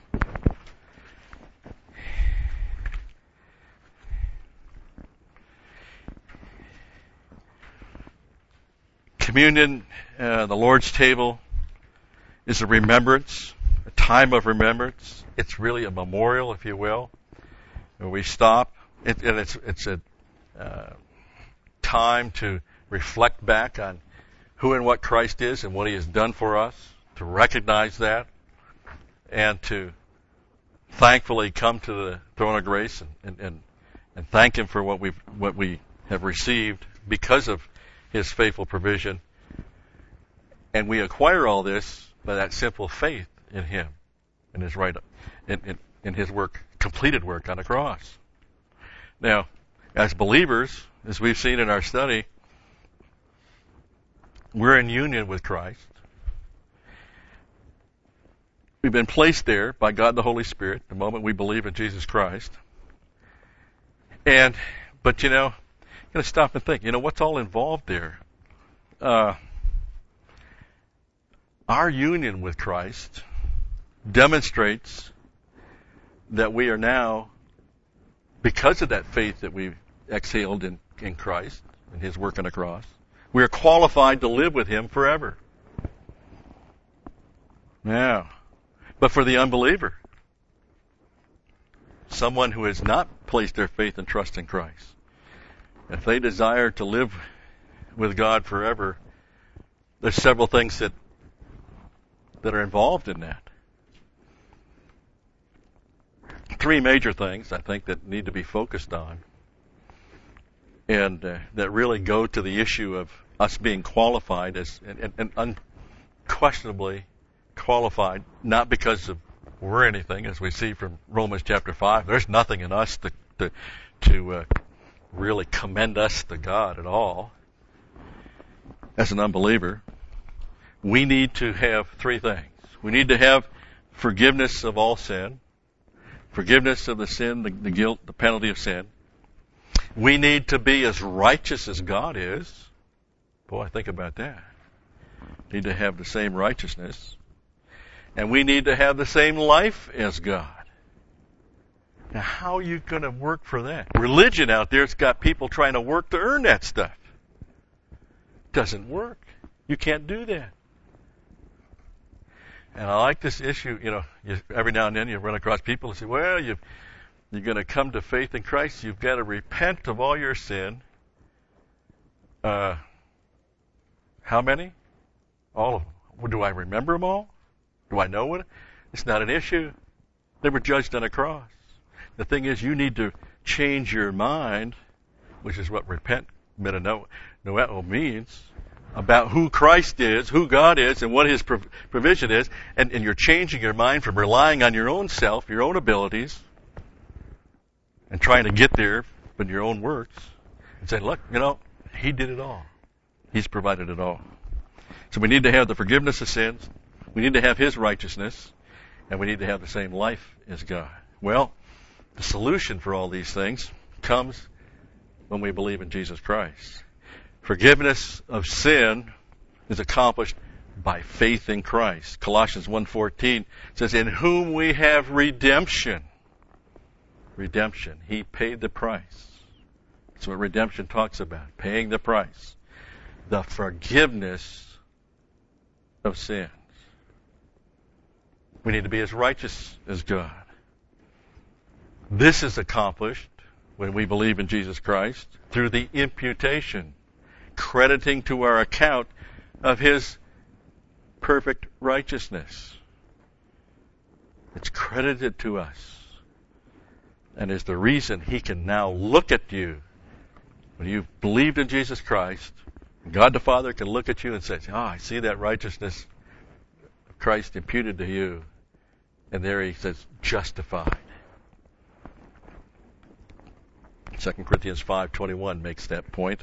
Communion, the Lord's table, is a remembrance, a time of remembrance. It's really a memorial, if you will, where we stop. It's a time to reflect back on who and what Christ is and what He has done for us, to recognize that, and to thankfully come to the throne of grace and thank Him for what we have received because of His faithful provision. And we acquire all this by that simple faith in Him and His in His work, completed work on the cross. Now, as believers, as we've seen in our study, we're in union with Christ. We've been placed there by God the Holy Spirit the moment we believe in Jesus Christ. But you got to stop and think, what's all involved there? Our union with Christ demonstrates that we are now, because of that faith that we've exhaled in Christ and His work on the cross, we are qualified to live with Him forever. Now, but for the unbeliever, someone who has not placed their faith and trust in Christ, if they desire to live with God forever, there's several things that are involved in that. Three major things, I think, that need to be focused on, and that really go to the issue of us being qualified and unquestionably qualified, not because of we're anything, as we see from Romans chapter 5. There's nothing in us to really commend us to God at all. As an unbeliever, we need to have three things. We need to have forgiveness of all sin, forgiveness of the sin, the guilt, the penalty of sin. We need to be as righteous as God is. Boy, think about that. Need to have the same righteousness. And we need to have the same life as God. Now, how are you going to work for that? Religion out there has got people trying to work to earn that stuff. Doesn't work. You can't do that. And I like this issue, every now and then you run across people and say, well, you're going to come to faith in Christ. You've got to repent of all your sin. How many? All of them. Well, do I remember them all? Do I know what? It's not an issue. They were judged on a cross. The thing is, you need to change your mind, which is what repent, metanoeo means, about who Christ is, who God is, and what His provision is, and you're changing your mind from relying on your own self, your own abilities, and trying to get there with your own works, and say, look, He did it all. He's provided it all. So we need to have the forgiveness of sins, we need to have His righteousness, and we need to have the same life as God. Well, the solution for all these things comes when we believe in Jesus Christ. Forgiveness of sin is accomplished by faith in Christ. Colossians 1:14 says, in whom we have redemption. Redemption. He paid the price. That's what redemption talks about, paying the price. The forgiveness of sins. We need to be as righteous as God. This is accomplished when we believe in Jesus Christ through the imputation, crediting to our account of His perfect righteousness. It's credited to us and is the reason He can now look at you. When you've believed in Jesus Christ, God the Father can look at you and say, I see that righteousness of Christ imputed to you. And there He says, justified. 2 Corinthians 5:21 makes that point.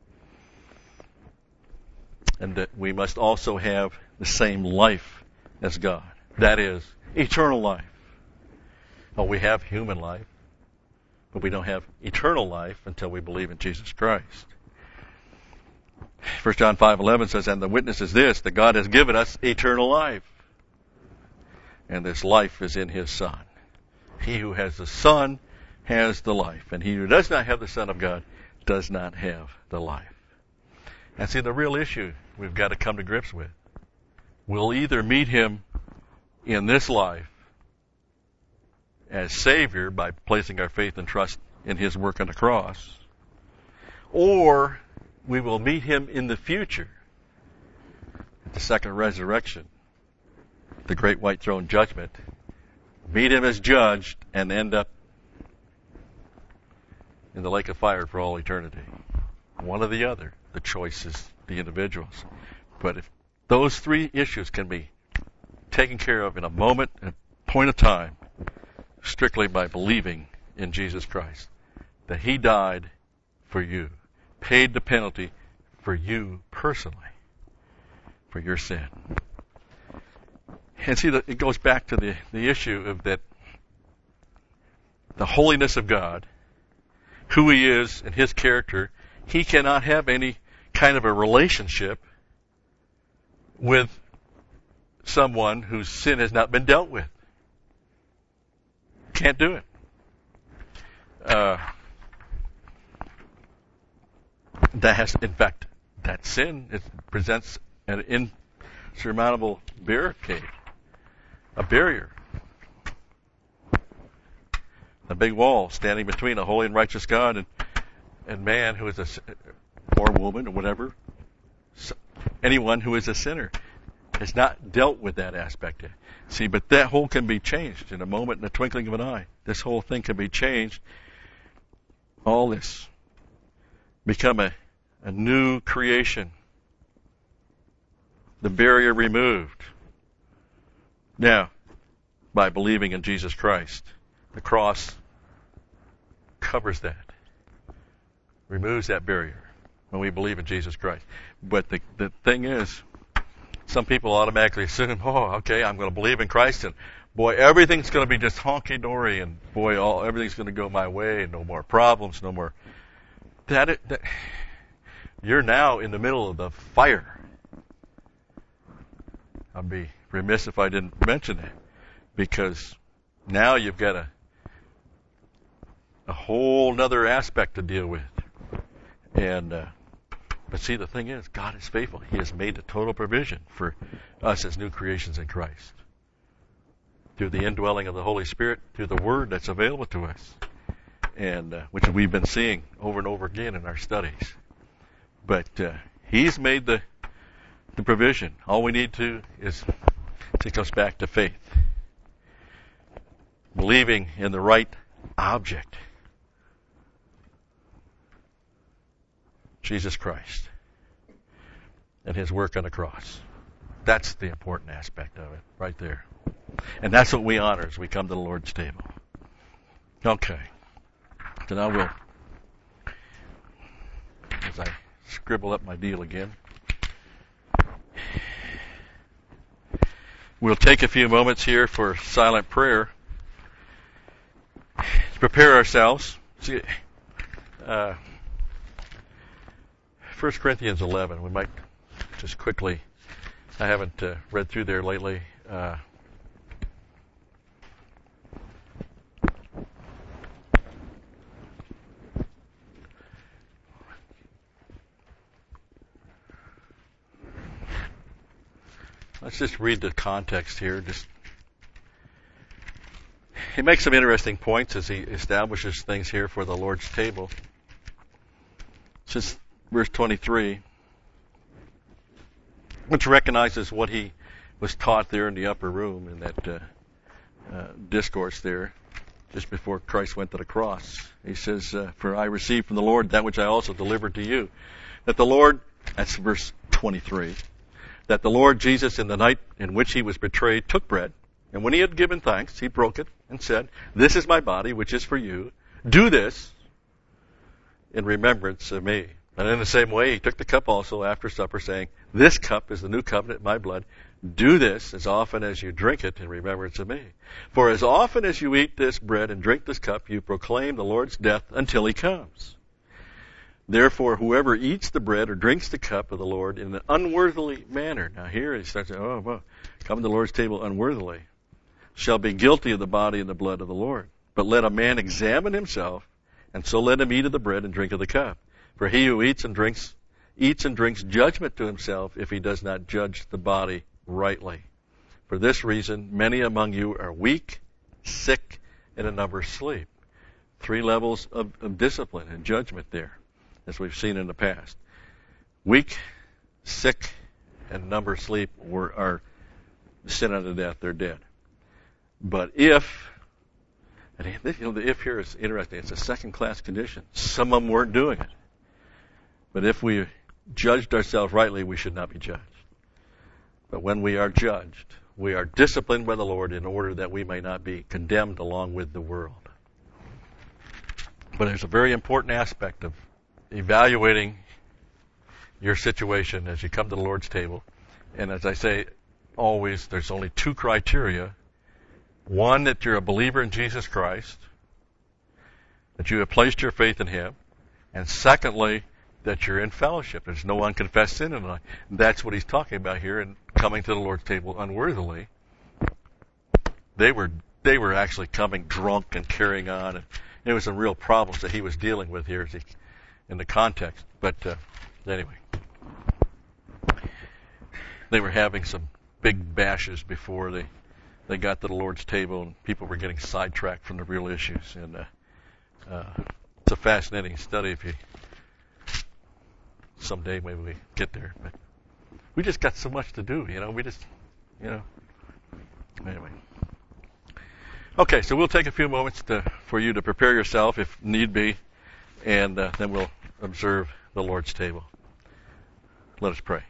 And that we must also have the same life as God. That is, eternal life. Well, we have human life, but we don't have eternal life until we believe in Jesus Christ. 1 John 5:11 says, and the witness is this, that God has given us eternal life. And this life is in His Son. He who has the Son has the life. And he who does not have the Son of God does not have the life. And see, the real issue we've got to come to grips with. We'll either meet Him in this life as Savior by placing our faith and trust in His work on the cross, or we will meet Him in the future at the second resurrection, the great white throne judgment, meet Him as judged, and end up in the lake of fire for all eternity. One or the other. The choice is the individual's. But if those three issues can be taken care of in a moment, a point of time, strictly by believing in Jesus Christ, that He died for you, paid the penalty for you personally, for your sin. And see, it goes back to the issue of that the holiness of God, who He is and His character. He cannot have any kind of a relationship with someone whose sin has not been dealt with. Can't do it. In fact, that sin, it presents an insurmountable barricade, a barrier, a big wall standing between a holy and righteous God and man who is or woman or whatever, anyone who is a sinner has not dealt with that aspect. See, but that whole can be changed in a moment, in the twinkling of an eye. This whole thing can be changed. All this become a new creation. The barrier removed. Now, by believing in Jesus Christ, the cross covers that, removes that barrier when we believe in Jesus Christ. But the thing is, some people automatically assume, oh, okay, I'm going to believe in Christ, and boy, everything's going to be just honky-dory, and boy, everything's going to go my way, and no more problems, no more. You're now in the middle of the fire. I'd be remiss if I didn't mention it, because now you've got a whole nother aspect to deal with. And but see, the thing is, God is faithful. He has made a total provision for us as new creations in Christ. Through the indwelling of the Holy Spirit, through the Word that's available to us, and which we've been seeing over and over again in our studies. But He's made the provision. All we need to is take us back to faith. Believing in the right object. Jesus Christ and His work on the cross. That's the important aspect of it, right there. And that's what we honor as we come to the Lord's table. Okay. So now as I scribble up my deal again, we'll take a few moments here for silent prayer to prepare ourselves. See, 1 Corinthians 11, we might just quickly, I haven't read through there lately. Let's just read the context here. He makes some interesting points as he establishes things here for the Lord's table. Just verse 23, which recognizes what he was taught there in the upper room in that discourse there, just before Christ went to the cross. He says, for I received from the Lord that which I also delivered to you. That the Lord, that's verse 23, that the Lord Jesus in the night in which He was betrayed took bread, and when He had given thanks, He broke it and said, this is my body, which is for you. Do this in remembrance of me. And in the same way, He took the cup also after supper, saying, this cup is the new covenant in my blood. Do this as often as you drink it in remembrance of me. For as often as you eat this bread and drink this cup, you proclaim the Lord's death until He comes. Therefore, whoever eats the bread or drinks the cup of the Lord in an unworthily manner. Now here he starts saying, come to the Lord's table unworthily, shall be guilty of the body and the blood of the Lord. But let a man examine himself, and so let him eat of the bread and drink of the cup. For he who eats and drinks judgment to himself if he does not judge the body rightly. For this reason, many among you are weak, sick, and a number sleep. 3 levels of discipline and judgment there, as we've seen in the past. Weak, sick, and a number sleep are sin unto death. They're dead. But if, and the if here is interesting. It's a second-class condition. Some of them weren't doing it. But if we judged ourselves rightly, we should not be judged. But when we are judged, we are disciplined by the Lord in order that we may not be condemned along with the world. But there's a very important aspect of evaluating your situation as you come to the Lord's table. And as I say, there's only two criteria. One, that you're a believer in Jesus Christ, that you have placed your faith in Him, and secondly, that you're in fellowship. There's no unconfessed sin in life. That's what he's talking about here in coming to the Lord's table unworthily. They were actually coming drunk and carrying on, and there was some real problems that he was dealing with here in the context. But anyway, they were having some big bashes before they got to the Lord's table, and people were getting sidetracked from the real issues. And it's a fascinating study. If you someday maybe we get there, but we just got so much to do. Anyway. Okay, so we'll take a few moments for you to prepare yourself if need be, and then we'll observe the Lord's table. Let us pray.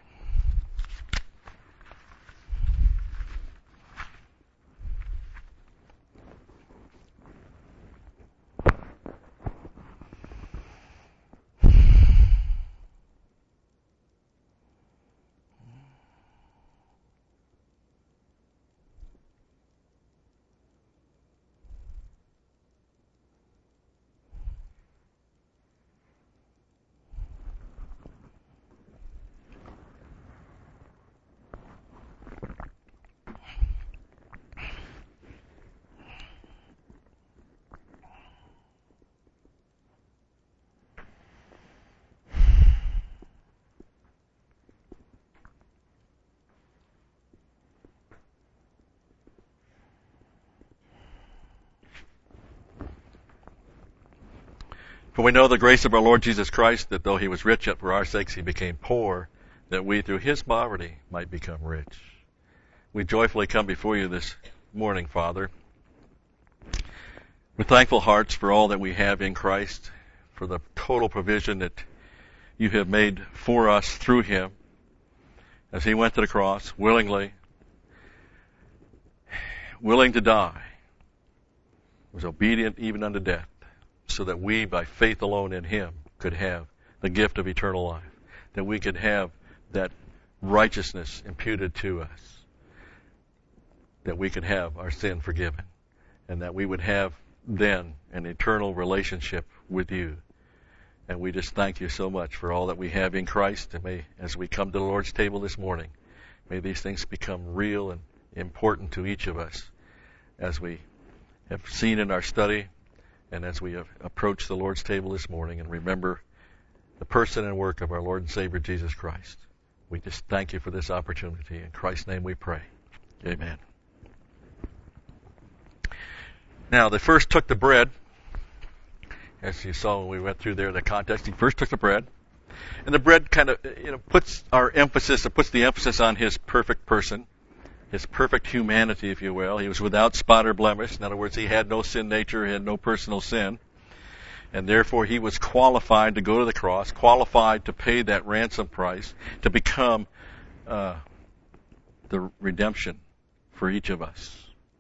For we know the grace of our Lord Jesus Christ, that though he was rich, yet for our sakes he became poor, that we through his poverty might become rich. We joyfully come before you this morning, Father, with thankful hearts for all that we have in Christ, for the total provision that you have made for us through him, as he went to the cross willingly, willing to die, was obedient even unto death, so that we, by faith alone in him, could have the gift of eternal life, that we could have that righteousness imputed to us, that we could have our sin forgiven, and that we would have then an eternal relationship with you. And we just thank you so much for all that we have in Christ. And may, as we come to the Lord's table this morning, may these things become real and important to each of us as we have seen in our study, and as we approach the Lord's table this morning and remember the person and work of our Lord and Savior Jesus Christ. We just thank you for this opportunity. In Christ's name we pray. Amen. Now, they first took the bread. As you saw when we went through there, the context, he first took the bread. And the bread kind of, puts the emphasis on his perfect person, his perfect humanity, if you will. He was without spot or blemish. In other words, he had no sin nature, he had no personal sin. And therefore, he was qualified to go to the cross, qualified to pay that ransom price, to become the redemption for each of us.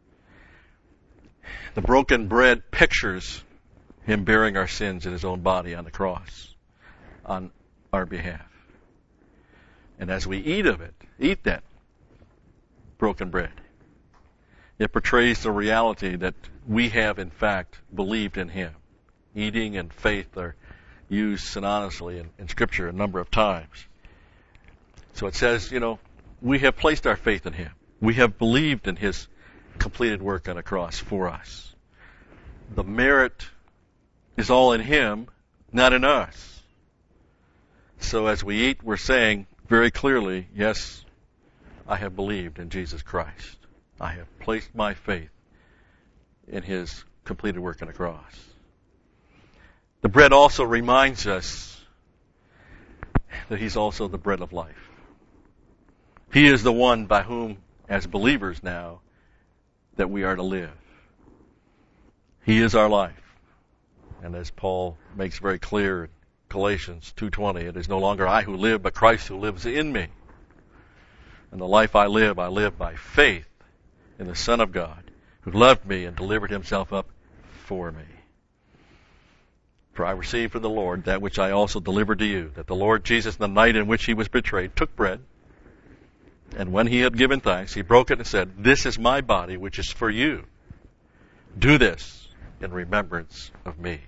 The broken bread pictures him bearing our sins in his own body on the cross on our behalf. And as we eat that broken bread, it portrays the reality that we have in fact believed in him. Eating and faith are used synonymously in Scripture a number of times. So it says, we have placed our faith in him. We have believed in his completed work on the cross for us. The merit is all in him, not in us. So as we eat, we're saying very clearly, yes, I have believed in Jesus Christ. I have placed my faith in his completed work on the cross. The bread also reminds us that he's also the bread of life. He is the one by whom, as believers now, that we are to live. He is our life. And as Paul makes very clear in Galatians 2:20, it is no longer I who live, but Christ who lives in me. And the life I live by faith in the Son of God, who loved me and delivered himself up for me. For I received from the Lord that which I also delivered to you, that the Lord Jesus, the night in which he was betrayed, took bread. And when he had given thanks, he broke it and said, "This is my body, which is for you. Do this in remembrance of me."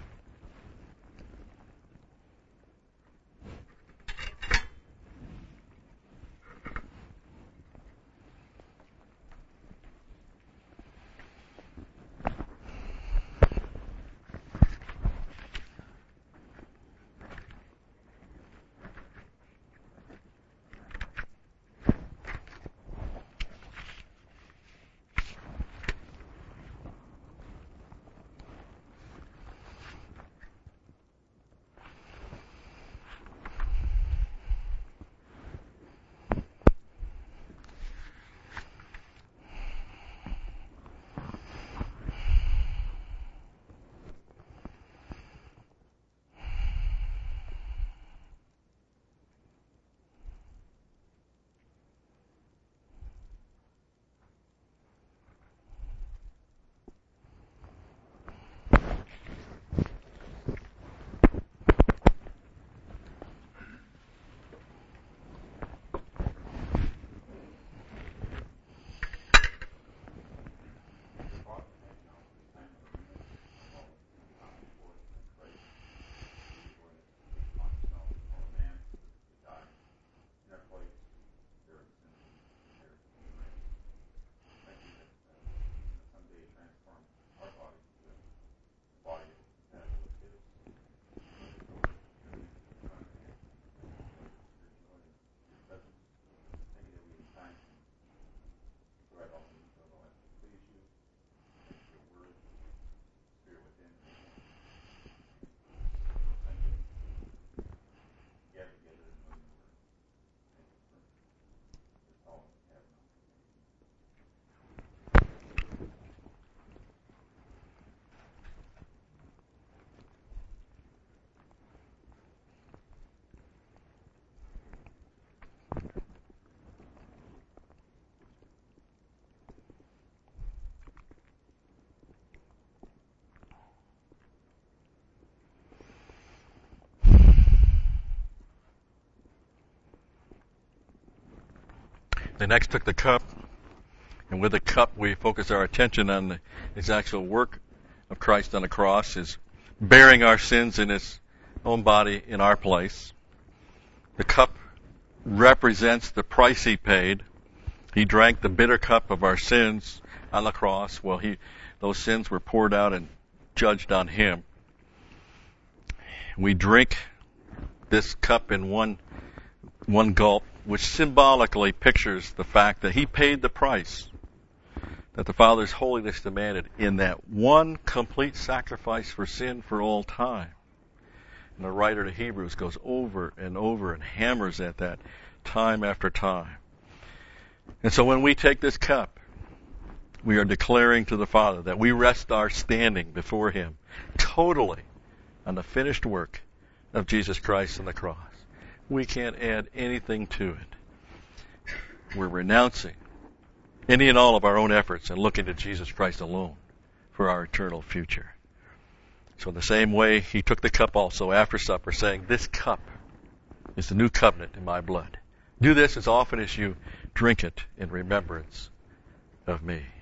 They next took the cup, and with the cup we focus our attention on his actual work of Christ on the cross, his bearing our sins in his own body in our place. The cup represents the price he paid. He drank the bitter cup of our sins on the cross. Well, those sins were poured out and judged on him. We drink this cup in one gulp, which symbolically pictures the fact that he paid the price that the Father's holiness demanded in that one complete sacrifice for sin for all time. And the writer to Hebrews goes over and over and hammers at that time after time. And so when we take this cup, we are declaring to the Father that we rest our standing before him totally on the finished work of Jesus Christ on the cross. We can't add anything to it. We're renouncing any and all of our own efforts and looking to Jesus Christ alone for our eternal future. So in the same way, he took the cup also after supper, saying, "This cup is the new covenant in my blood. Do this as often as you drink it in remembrance of me."